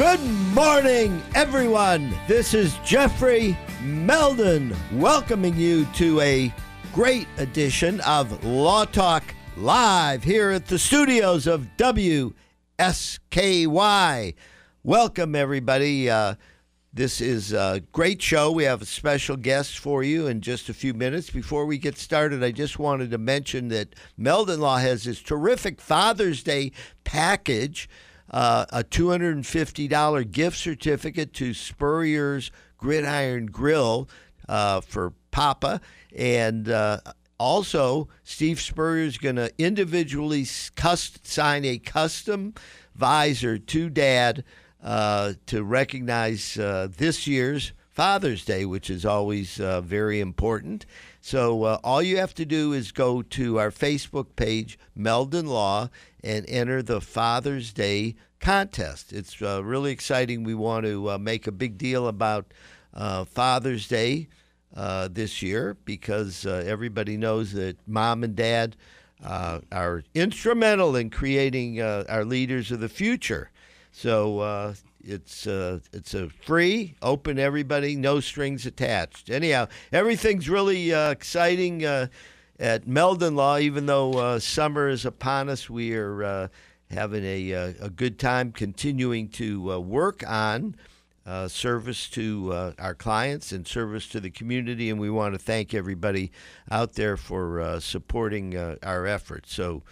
Good morning, everyone. This is Jeffrey Meldon welcoming you to a great edition of Law Talk Live here at the studios of WSKY. Welcome, everybody. This is a great show. We have a special guest for you in just a few minutes. Before we get started, I just wanted to mention that Meldon Law has this terrific Father's Day package. A $250 gift certificate to Spurrier's Gridiron Grill for Papa. And also, Steve Spurrier is going to individually sign a custom visor to Dad to recognize this year's Father's Day, which is always very important. So all you have to do is go to our Facebook page, Meldon Law, and enter the Father's Day contest. It's really exciting. We want to make a big deal about Father's Day this year because everybody knows that Mom and Dad are instrumental in creating our leaders of the future. So it's a free, open everybody, no strings attached. Anyhow, everything's really exciting at Meldon Law. Even though summer is upon us, we are having a good time continuing to work on service to our clients and service to the community, and we want to thank everybody out there for supporting our efforts. So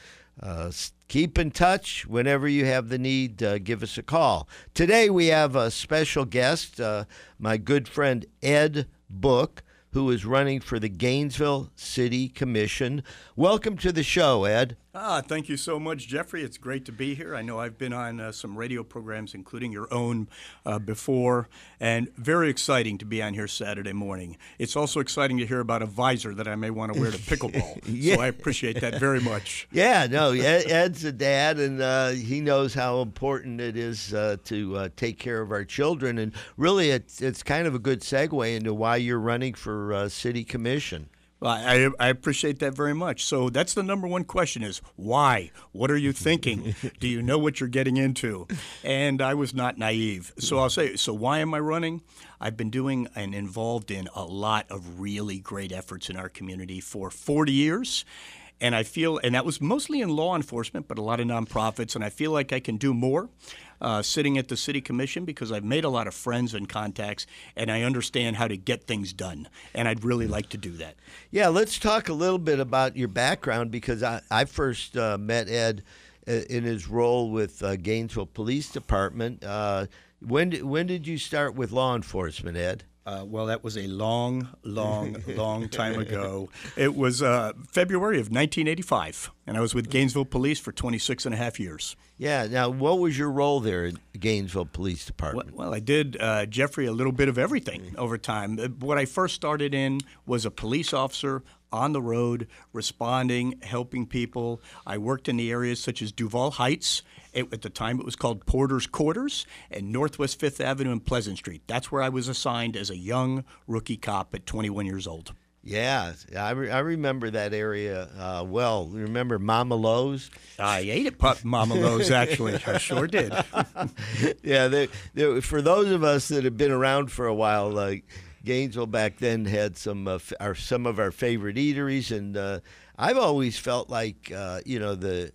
keep in touch. Whenever you have the need, give us a call. Today we have a special guest, my good friend Ed Book, who is running for the Gainesville City Commission. Welcome to the show, Ed. Thank you so much, Jeffrey. It's great to be here. I know I've been on some radio programs, including your own, before, and very exciting to be on here Saturday morning. It's also exciting to hear about a visor that I may want to wear to pickleball. Yeah. So I appreciate that very much. Yeah, no, Ed's a dad, and he knows how important it is to take care of our children. And really, it's kind of a good segue into why you're running for City Commission. Well, I appreciate that very much. So that's the number one question is, why? What are you thinking? Do you know what you're getting into? And I was not naive. So I'll say, so why am I running? I've been doing and involved in a lot of really great efforts in our community for 40 years. And I feel, and that was mostly in law enforcement, but a lot of nonprofits, and I feel like I can do more sitting at the City Commission because I've made a lot of friends and contacts, and I understand how to get things done, and I'd really like to do that. Yeah, let's talk a little bit about your background because I first met Ed in his role with Gainesville Police Department. When did you start with law enforcement, Ed? Well, that was a long time ago. It was February of 1985, and I was with Gainesville Police for 26 and a half years. Yeah. Now, what was your role there at Gainesville Police Department? Well, I did, Jeffrey, a little bit of everything over time. What I first started in was a police officer on the road, responding, helping people. I worked in the areas such as Duval Heights. At the time, it was called Porter's Quarters, and Northwest 5th Avenue and Pleasant Street. That's where I was assigned as a young rookie cop at 21 years old. Yeah, I remember that area well. Remember Mama Lowe's? I ate at Mama Lowe's, actually. I sure did. Yeah, for those of us that have been around for a while, Gainesville back then had some of our favorite eateries, and I've always felt like the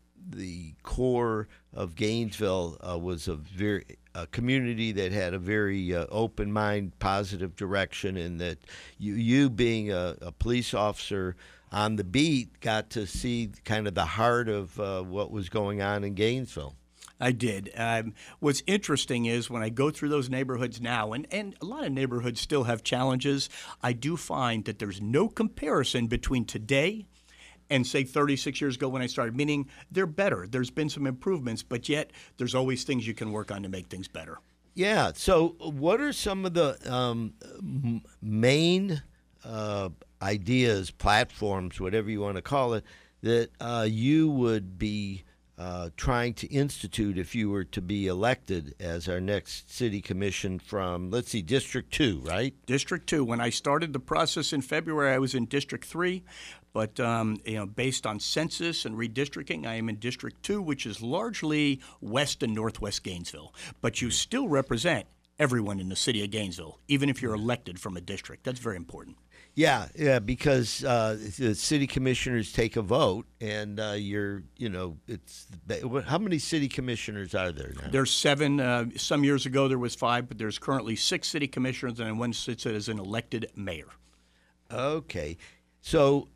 core of Gainesville was a community that had a very open mind, positive direction, and that you being a police officer on the beat got to see kind of the heart of what was going on in Gainesville. I did. What's interesting is when I go through those neighborhoods now, and a lot of neighborhoods still have challenges, I do find that there's no comparison between today and say 36 years ago when I started, meaning they're better. There's been some improvements, but yet there's always things you can work on to make things better. Yeah. So what are some of the main ideas, platforms, whatever you want to call it, that you would be trying to institute if you were to be elected as our next city commission from, let's see, District 2, right? District 2. When I started the process in February, I was in District 3. But based on census and redistricting, I am in District 2, which is largely west and northwest Gainesville. But you still represent everyone in the city of Gainesville, even if you're elected from a district. That's very important. Yeah, because the city commissioners take a vote, and it's how many city commissioners are there now? There's 7. Some years ago there was 5, but there's currently 6 city commissioners, and one sits as an elected mayor. Okay, so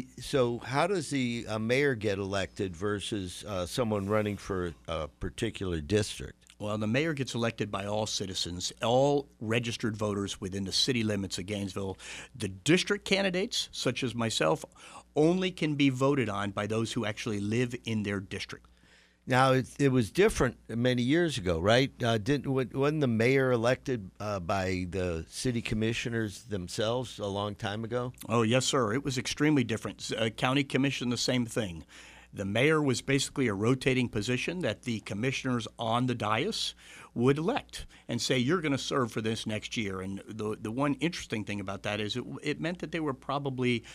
how does the mayor get elected versus someone running for a particular district? Well, the mayor gets elected by all citizens, all registered voters within the city limits of Gainesville. The district candidates, such as myself, only can be voted on by those who actually live in their district. Now, it was different many years ago, right? Wasn't the mayor elected by the city commissioners themselves a long time ago? Oh, yes, sir. It was extremely different. County commission, the same thing. The mayor was basically a rotating position that the commissioners on the dais would elect and say, you're going to serve for this next year. And the one interesting thing about that is it meant that they were probably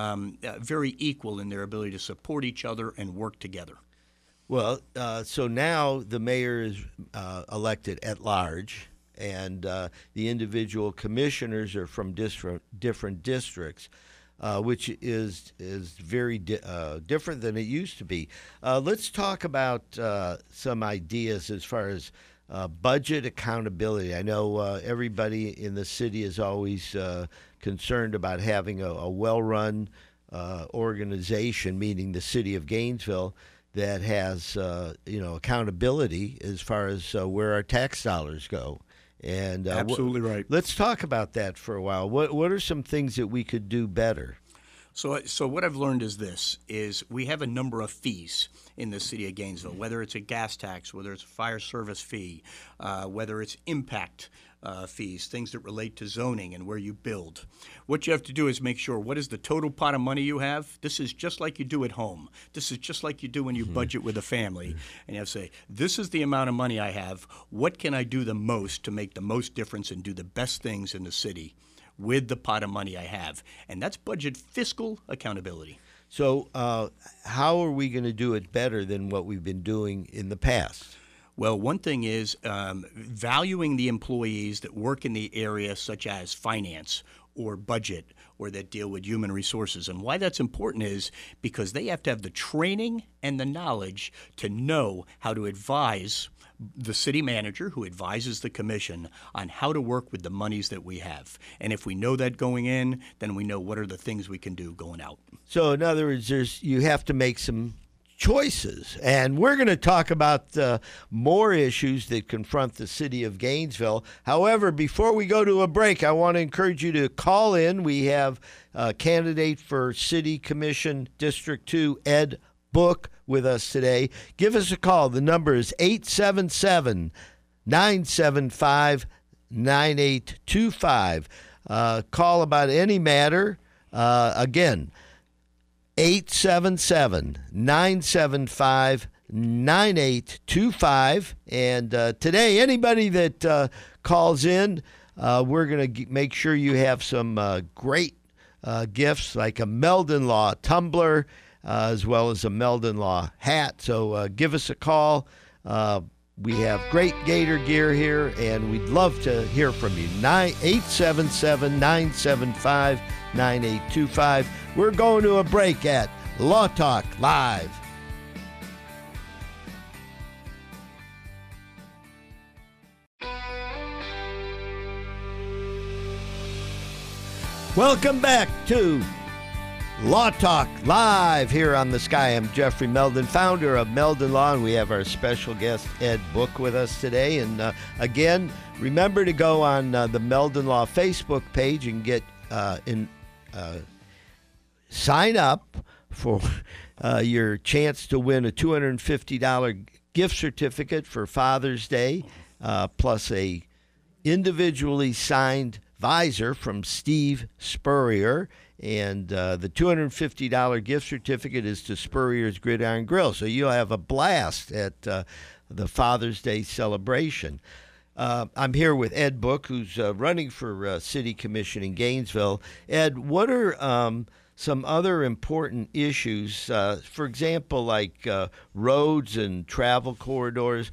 very equal in their ability to support each other and work together. Well, so now the mayor is elected at large, and the individual commissioners are from different districts. Which is very different than it used to be. Let's talk about some ideas as far as budget accountability. I know everybody in the city is always concerned about having a well-run organization, meaning the city of Gainesville, that has accountability as far as where our tax dollars go. And absolutely right. Let's talk about that for a while. What are some things that we could do better? So what I've learned is we have a number of fees in the city of Gainesville, whether it's a gas tax, whether it's a fire service fee, whether it's impact fees, things that relate to zoning and where you build. What you have to do is make sure, what is the total pot of money you have? This is just like you do at home. This is just like you do when you budget with a family. And you have to say, this is the amount of money I have. What can I do the most to make the most difference and do the best things in the city with the pot of money I have? And that's budget fiscal accountability. So how are we going to do it better than what we've been doing in the past? Well, one thing is valuing the employees that work in the area, such as finance or budget or that deal with human resources. And why that's important is because they have to have the training and the knowledge to know how to advise the city manager who advises the commission on how to work with the monies that we have. And if we know that going in, then we know what are the things we can do going out. So in other words, you have to make some choices. And we're going to talk about more issues that confront the city of Gainesville. However, before we go to a break, I want to encourage you to call in. We have a candidate for City Commission District 2, Ed Book, with us today. Give us a call. The number is 877-975-9825. Call about any matter. Again, 877-975-9825. And today, anybody that calls in, we're going to make sure you have some great gifts like a Meldon Law tumbler, as well as a Meldon Law hat. So give us a call. We have great Gator gear here, and we'd love to hear from you. 877-975-9825. We're going to a break at Law Talk Live. Welcome back to Law Talk Live here on the Sky. I'm Jeffrey Meldon, founder of Meldon Law, and we have our special guest, Ed Book, with us today. And again, remember to go on the Meldon Law Facebook page and get sign up for your chance to win a $250 gift certificate for Father's Day, plus a individually signed visor from Steve Spurrier. And the $250 gift certificate is to Spurrier's Gridiron Grill. So you'll have a blast at the Father's Day celebration. I'm here with Ed Book, who's running for City Commission in Gainesville. Ed, what are some other important issues. For example, like roads and travel corridors.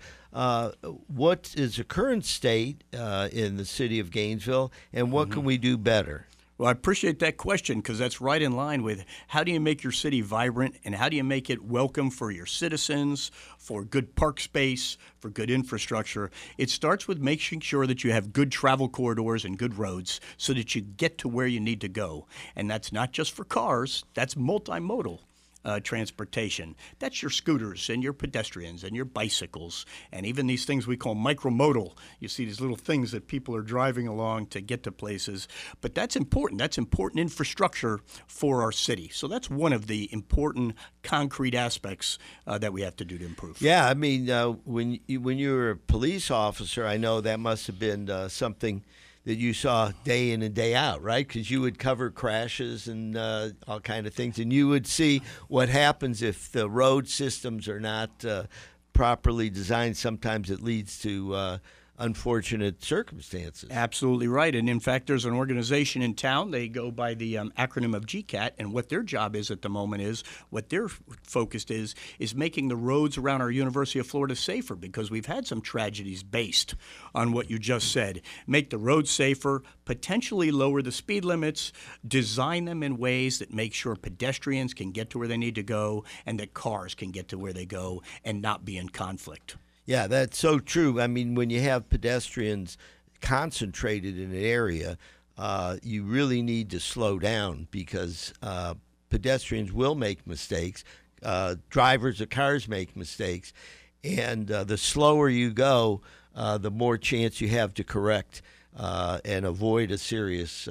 What is the current state in the city of Gainesville, and what can we do better? Well, I appreciate that question because that's right in line with how do you make your city vibrant and how do you make it welcome for your citizens, for good park space, for good infrastructure. It starts with making sure that you have good travel corridors and good roads so that you get to where you need to go. And that's not just for cars, that's multimodal. Transportation. That's your scooters and your pedestrians and your bicycles and even these things we call micromodal. You see these little things that people are driving along to get to places. But that's important. That's important infrastructure for our city. So that's one of the important concrete aspects that we have to do to improve. Yeah, I mean, when you were a police officer, I know that must have been something that you saw day in and day out, right? Because you would cover crashes and all kind of things, and you would see what happens if the road systems are not properly designed. Sometimes it leads to unfortunate circumstances. Absolutely right. And in fact, there's an organization in town. They go by the acronym of GCAT, and what their job is at the moment is, what they're focused is making the roads around our University of Florida safer, because we've had some tragedies based on what you just said. Make the roads safer, potentially lower the speed limits, design them in ways that make sure pedestrians can get to where they need to go and that cars can get to where they go and not be in conflict. Yeah, that's so true. I mean, when you have pedestrians concentrated in an area, you really need to slow down because pedestrians will make mistakes. Drivers of cars make mistakes. And the slower you go, the more chance you have to correct and avoid a serious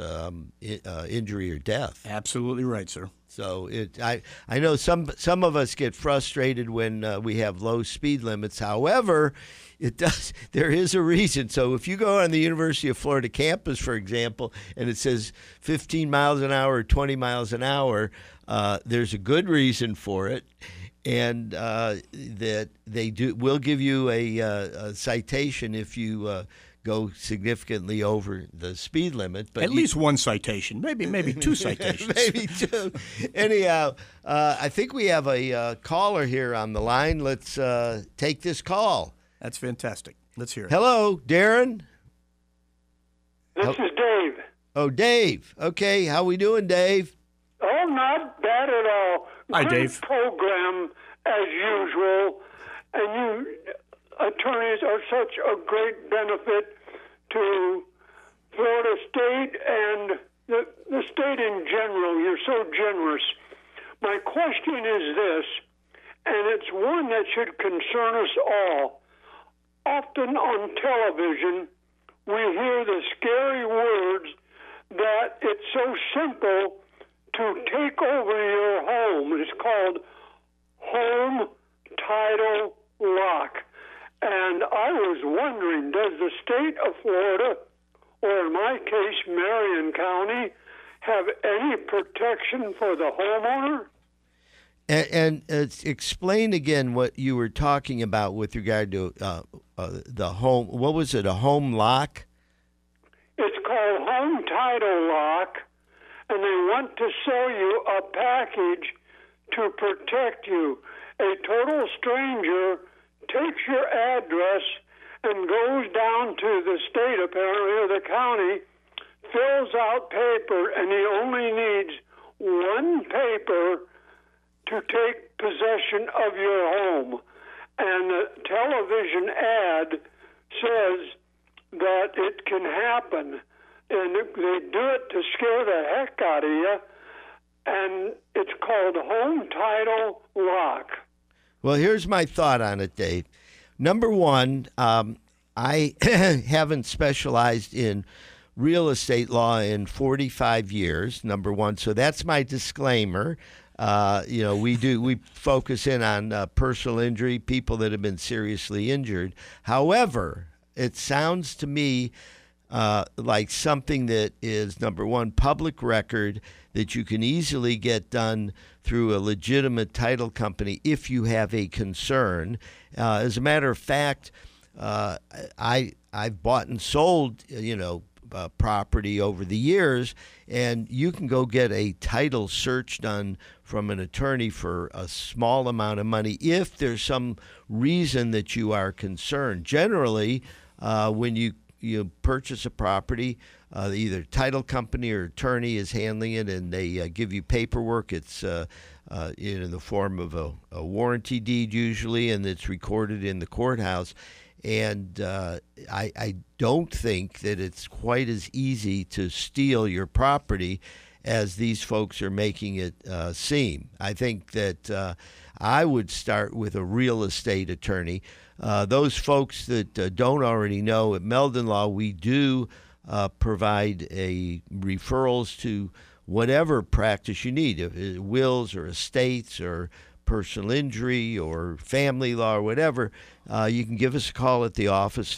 injury or death. Absolutely right, sir. So I know some of us get frustrated when we have low speed limits. However, there is a reason. So if you go on the University of Florida campus, for example, and it says 15 miles an hour or 20 miles an hour, there's a good reason for it. And that they will give you a citation if you go significantly over the speed limit. But at least one citation, maybe two citations. Maybe two. Anyhow, I think we have a caller here on the line. Let's take this call. That's fantastic. Let's hear it. Hello, Darren? This is Dave. Oh, Dave. Okay, how we doing, Dave? Oh, not bad at all. Hi, Great Dave. program, as usual. And you attorneys are such a great benefit to Florida State and the state in general. You're so generous. My question is this, and it's one that should concern us all. Often on television, we hear the scary words that it's so simple to take over your home. It's called home title lock. And I was wondering, does the state of Florida, or in my case, Marion County, have any protection for the homeowner? And explain again what you were talking about with regard to the home. What was it, a home lock? It's called home title lock, and they want to sell you a package to protect you. A total stranger takes your address and goes down to the state, apparently, or the county, fills out paper, and he only needs one paper to take possession of your home. And the television ad says that it can happen, and they do it to scare the heck out of you, and it's called home title lock. Well, here's my thought on it, Dave. Number one, I haven't specialized in real estate law in 45 years, number one. So that's my disclaimer. We focus in on personal injury, people that have been seriously injured. However, it sounds to me like something that is, number one, public record that you can easily get done through a legitimate title company if you have a concern. As a matter of fact, I've bought and sold, property over the years, and you can go get a title search done from an attorney for a small amount of money if there's some reason that you are concerned. Generally, when you purchase a property, either title company or attorney is handling it, and they give you paperwork. It's in the form of a warranty deed usually, and it's recorded in the courthouse. And I don't think that it's quite as easy to steal your property as these folks are making it seem. I think that I would start with a real estate attorney. Those folks that don't already know, at Meldon Law, we do provide referrals to whatever practice you need, wills or estates or personal injury or family law or whatever. You can give us a call at the office,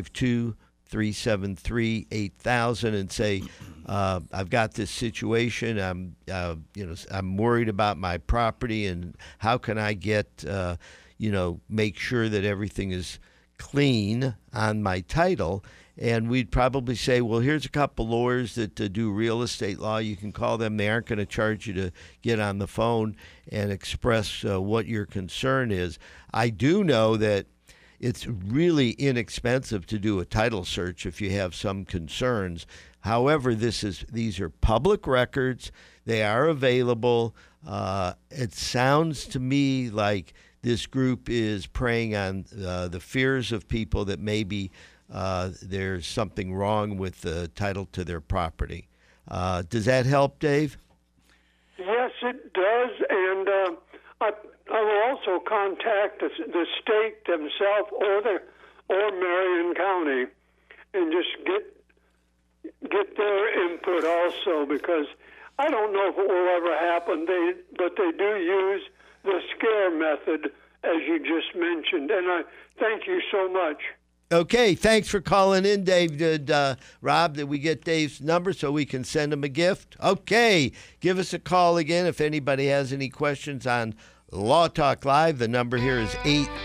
352-373-8000, and say, I've got this situation. I'm worried about my property, and how can I get make sure that everything is clean on my title. And we'd probably say, well, here's a couple lawyers that do real estate law. You can call them. They aren't going to charge you to get on the phone and express what your concern is. I do know that it's really inexpensive to do a title search if you have some concerns. However, these are public records. They are available. It sounds to me like this group is preying on the fears of people that maybe there's something wrong with the title to their property. Does that help, Dave? Yes, it does. And I will also contact the state themselves or Marion County and just get their input also, because I don't know if it will ever happen. But they do use the scare method, as you just mentioned. And I thank you so much. Okay, thanks for calling in, Dave. Did Rob, did we get Dave's number so we can send him a gift? Okay, give us a call again if anybody has any questions on Law Talk Live. The number here is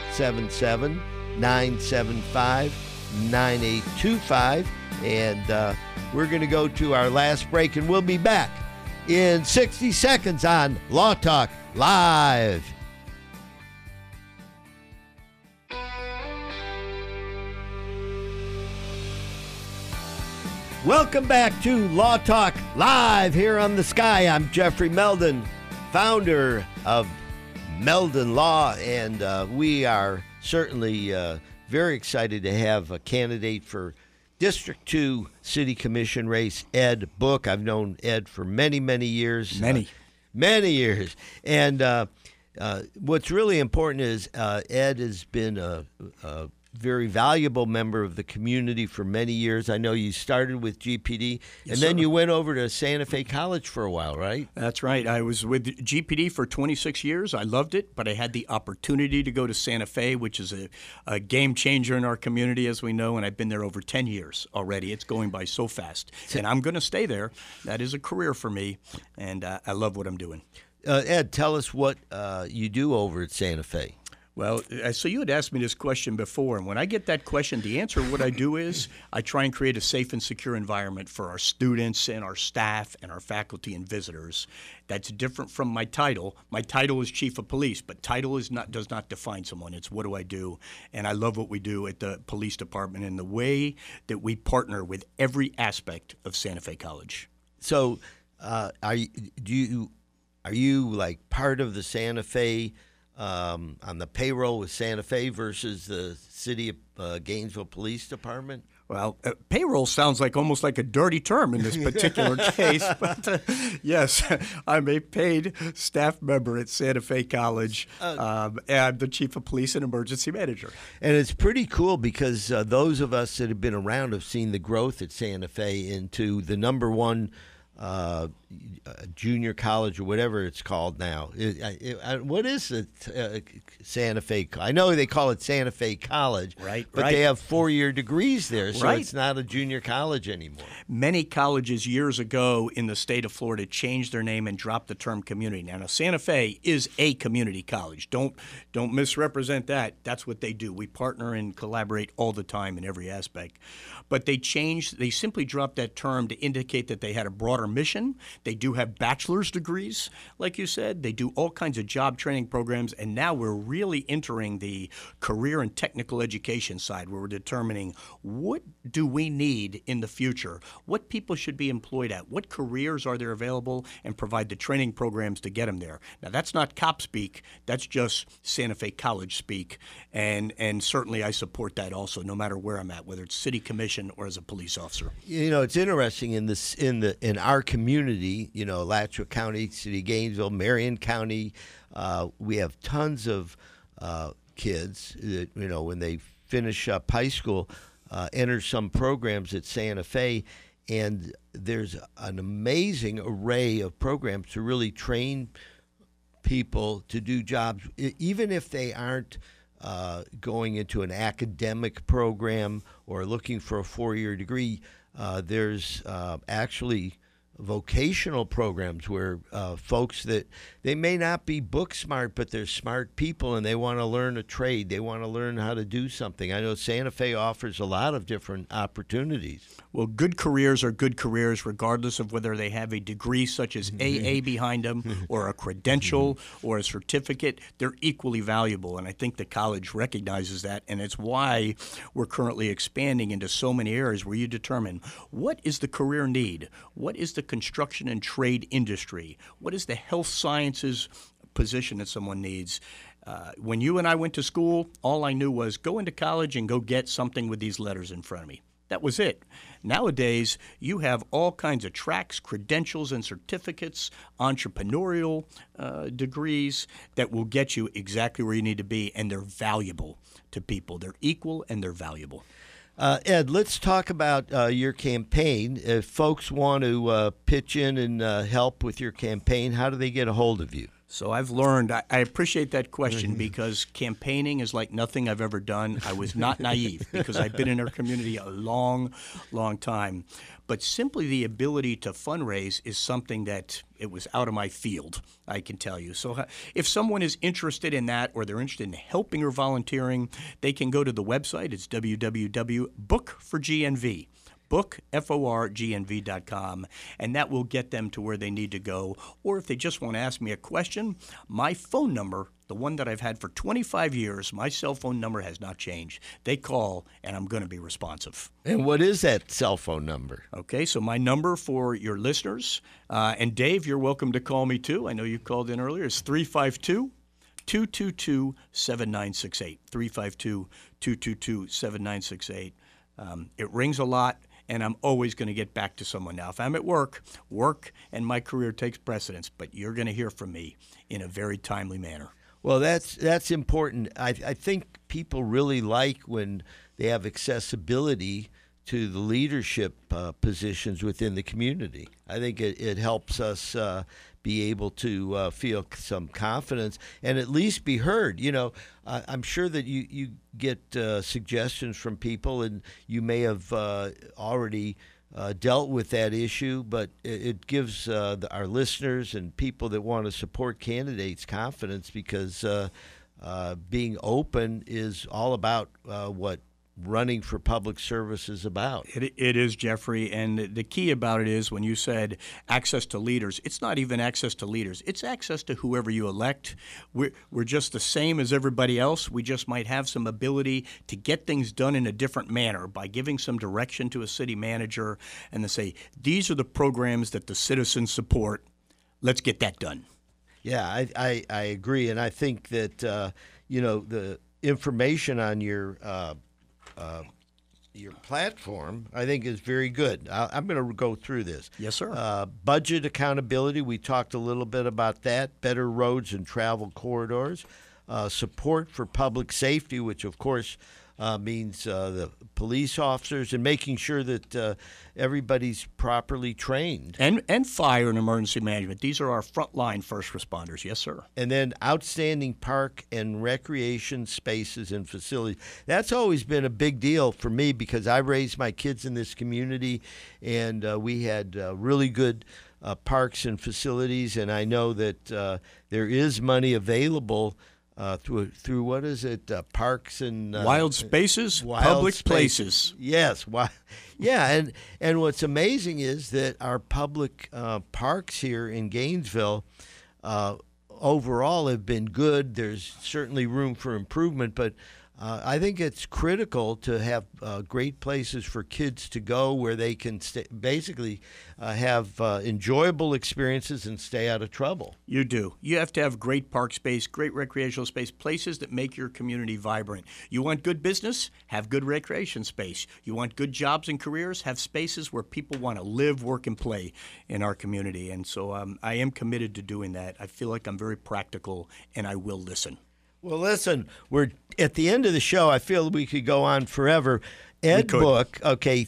877-975-9825. And we're going to go to our last break, and we'll be back in 60 seconds on Law Talk Live. Welcome back to Law Talk Live here on the Sky. I'm Jeffrey Meldon, founder of Meldon Law, and we are certainly very excited to have a candidate for District 2 City Commission race, Ed Book. I've known Ed for many, many years. Many years. And what's really important is Ed has been a very valuable member of the community for many years. I know you started with GPD, yes, and then sir. you went over to Santa Fe College for a while, right? That's right. I was with GPD for 26 years. I loved it, but I had the opportunity to go to Santa Fe, which is a game changer in our community, as we know, and I've been there over 10 years already. It's going by so fast, and I'm going to stay there. That is a career for me, and I love what I'm doing. Ed, tell us what you do over at Santa Fe. Well, so you had asked me this question before, and when I get that question, the answer, what I do is I try and create a safe and secure environment for our students and our staff and our faculty and visitors. That's different from my title. My title is Chief of Police, but title does not define someone. It's what do I do, and I love what we do at the police department and the way that we partner with every aspect of Santa Fe College. So, are you like part of the Santa Fe? On the payroll with Santa Fe versus the City of Gainesville Police Department? Well, payroll sounds like almost like a dirty term in this particular case, but yes, I'm a paid staff member at Santa Fe College. I'm the chief of police and emergency manager. And it's pretty cool because those of us that have been around have seen the growth at Santa Fe into the number one junior college or whatever it's called now. What is it? Santa Fe? I know they call it Santa Fe College, right? But they have 4-year degrees there, so right. It's not a junior college anymore. Many colleges years ago in the state of Florida changed their name and dropped the term community. Now Santa Fe is a community college. Don't misrepresent that. That's what they do. We partner and collaborate all the time in every aspect. But they simply dropped that term to indicate that they had a broader mission. They do have bachelor's degrees, like you said. They do all kinds of job training programs, and now we're really entering the career and technical education side where we're determining what do we need in the future, what people should be employed at, what careers are there available, and provide the training programs to get them there. Now, that's not cop speak. That's just Santa Fe College speak, and certainly I support that also, no matter where I'm at, whether it's city commission or as a police officer. You know, it's interesting in our community. You know, Alachua County, City of Gainesville, Marion County. We have tons of kids that, you know, when they finish up high school, enter some programs at Santa Fe, and there's an amazing array of programs to really train people to do jobs, even if they aren't going into an academic program or looking for a 4-year degree. There's actually vocational programs where folks that they may not be book smart, but they're smart people and they want to learn a trade. They want to learn how to do something. I know Santa Fe offers a lot of different opportunities. Well, good careers are good careers regardless of whether they have a degree such as AA behind them or a credential or a certificate. They're equally valuable, and I think the college recognizes that, and it's why we're currently expanding into so many areas where you determine what is the career need, what is the construction and trade industry, what is the health sciences position that someone needs. When you and I went to school, all I knew was go into college and go get something with these letters in front of me. That was it. Nowadays, you have all kinds of tracks, credentials, and certificates, entrepreneurial degrees that will get you exactly where you need to be, and they're valuable to people. They're equal and they're valuable. Ed, let's talk about your campaign. If folks want to pitch in and help with your campaign, how do they get a hold of you? So I've learned, I appreciate that question because campaigning is like nothing I've ever done. I was not naive because I've been in our community a long, long time. But simply the ability to fundraise is something that it was out of my field, I can tell you. So if someone is interested in that or they're interested in helping or volunteering, they can go to the website. It's www.bookforgnv. bookforgnv.com, and that will get them to where they need to go. Or if they just want to ask me a question, my phone number, the one that I've had for 25 years, my cell phone number has not changed. They call, and I'm going to be responsive. And what is that cell phone number? Okay, so my number for your listeners, and Dave, you're welcome to call me too. I know you called in earlier. It's 352-222-7968. 352-222-7968. It rings a lot. And I'm always going to get back to someone. Now, if I'm at work and my career takes precedence, but you're going to hear from me in a very timely manner. Well, that's important. I think people really like when they have accessibility to the leadership positions within the community. I think it helps us be able to feel some confidence and at least be heard. You know, I'm sure that you get suggestions from people, and you may have already dealt with that issue, but it gives our listeners and people that want to support candidates confidence because being open is all about what running for public service is about. It is, Jeffrey, and the key about it is when you said access to leaders, it's not even access to leaders. It's access to whoever you elect. We're just the same as everybody else. We just might have some ability to get things done in a different manner by giving some direction to a city manager and to say, these are the programs that the citizens support. Let's get that done. Yeah, I agree, and I think that, the information on your platform, I think, is very good. I'm going to go through this. Yes, sir. Budget accountability, we talked a little bit about that. Better roads and travel corridors. support for public safety, which of course means the police officers, and making sure that everybody's properly trained. And fire and emergency management. These are our frontline first responders. Yes, sir. And then outstanding park and recreation spaces and facilities. That's always been a big deal for me because I raised my kids in this community, and we had really good parks and facilities, and I know that there is money available through what is it? Parks and wild spaces, public places. Yes, yeah, and what's amazing is that our public parks here in Gainesville overall have been good. There's certainly room for improvement, but I think it's critical to have great places for kids to go where they can basically have enjoyable experiences and stay out of trouble. You do. You have to have great park space, great recreational space, places that make your community vibrant. You want good business? Have good recreation space. You want good jobs and careers? Have spaces where people want to live, work, and play in our community. And so I am committed to doing that. I feel like I'm very practical, and I will listen. Well, listen, we're at the end of the show. I feel we could go on forever. Ed Book, okay,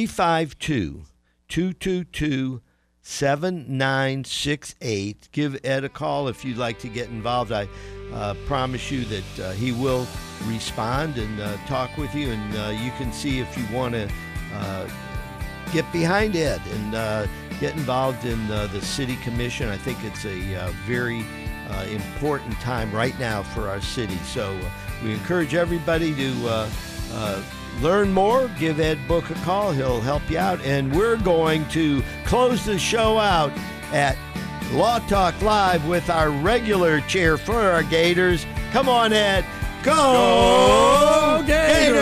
352-222-7968. Give Ed a call if you'd like to get involved. I promise you that he will respond and talk with you, and you can see if you want to get behind Ed and get involved in the city commission. I think it's a very important time right now for our city. So we encourage everybody to learn more. Give Ed Book a call. He'll help you out. And we're going to close the show out at Law Talk Live with our regular cheer for our Gators. Come on, Ed. Go Gators!